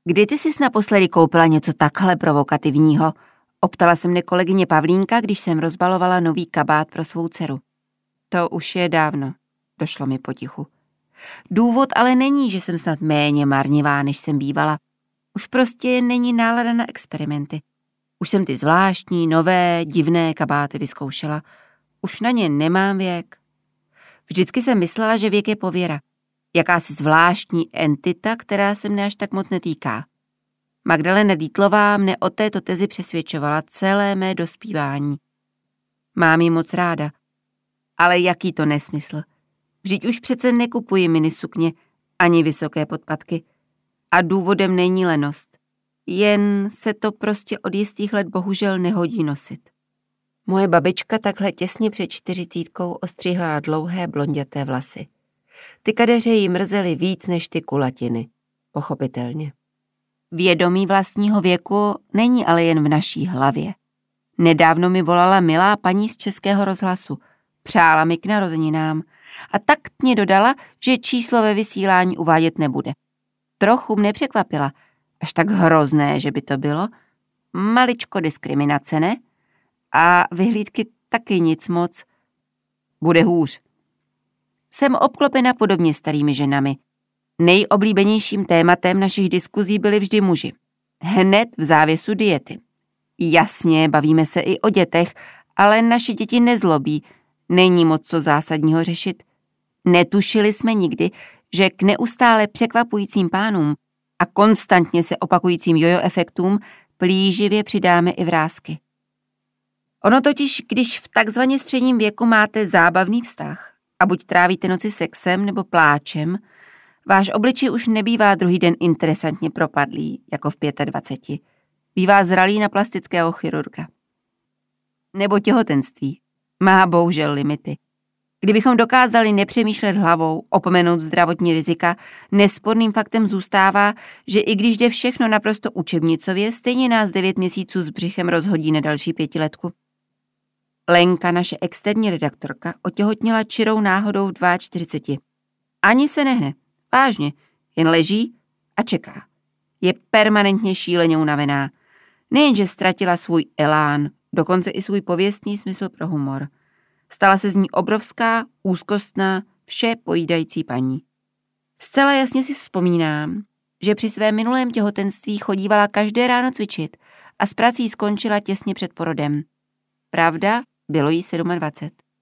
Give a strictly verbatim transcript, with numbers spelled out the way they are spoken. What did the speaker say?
Kdy ty jsi naposledy koupila něco takhle provokativního? Optala se mne kolegyně Pavlínka, když jsem rozbalovala nový kabát pro svou dceru. To už je dávno, došlo mi potichu. Důvod ale není, že jsem snad méně marnivá, než jsem bývala. Už prostě není nálada na experimenty. Už jsem ty zvláštní, nové, divné kabáty vyzkoušela. Už na ně nemám věk. Vždycky jsem myslela, že věk je pověra. Jakási zvláštní entita, která se mne až tak moc netýká. Magdalena Dietlová mne o této tezi přesvědčovala celé mé dospívání. Mám ji moc ráda. Ale jaký to nesmysl. Vždyť už přece nekupuji minisukně ani vysoké podpatky. A důvodem není lenost. Jen se to prostě od jistých let bohužel nehodí nosit. Moje babička takhle těsně před čtyřicítkou ostříhala dlouhé blonděté vlasy. Ty kadeře jí mrzely víc než ty kulatiny. Pochopitelně. Vědomí vlastního věku není ale jen v naší hlavě. Nedávno mi volala milá paní z Českého rozhlasu. Přála mi k narozeninám a taktně dodala, že číslo ve vysílání uvádět nebude. Trochu mne překvapila. Až tak hrozné, že by to bylo. Maličko diskriminace, ne? A vyhlídky taky nic moc. Bude hůř. Jsem obklopena podobně starými ženami. Nejoblíbenějším tématem našich diskuzí byli vždy muži. Hned v závěsu diety. Jasně, bavíme se i o dětech, ale naši děti nezlobí. Není moc co zásadního řešit. Netušili jsme nikdy, že k neustále překvapujícím pánům a konstantně se opakujícím jojo efektům plíživě přidáme i vrásky. Ono totiž, když v takzvaně středním věku máte zábavný vztah a buď trávíte noci sexem nebo pláčem, váš obličej už nebývá druhý den interesantně propadlý, jako v dvaceti pěti. Bývá zralý na plastického chirurga. Nebo těhotenství. Má bohužel limity. Kdybychom dokázali nepřemýšlet hlavou, opomenout zdravotní rizika, nesporným faktem zůstává, že i když jde všechno naprosto učebnicově, stejně nás devět měsíců s břichem rozhodí na další pětiletku. Lenka, naše externí redaktorka, otěhotněla čirou náhodou v čtyřiceti dvou. Ani se nehne. Vážně. Jen leží a čeká. Je permanentně šíleně unavená. Nejenže ztratila svůj elán, dokonce i svůj pověstný smysl pro humor. Stala se z ní obrovská, úzkostná, vše pojídající paní. Zcela jasně si vzpomínám, že při svém minulém těhotenství chodívala každé ráno cvičit a s prací skončila těsně před porodem. Pravda, bylo jí dvacet sedm.